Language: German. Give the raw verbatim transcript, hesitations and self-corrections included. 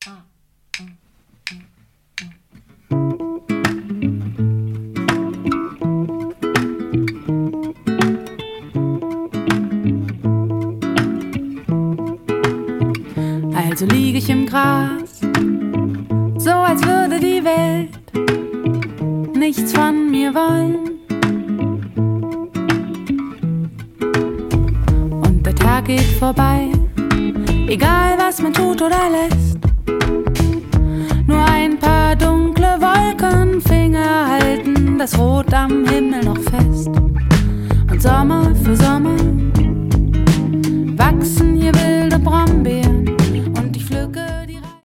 Also lieg ich im Gras, so als würde die Welt nichts von mir wollen. Und der Tag geht vorbei, egal was man tut oder lässt. Nur ein paar dunkle Wolkenfinger halten das Rot am Himmel noch fest. Und Sommer für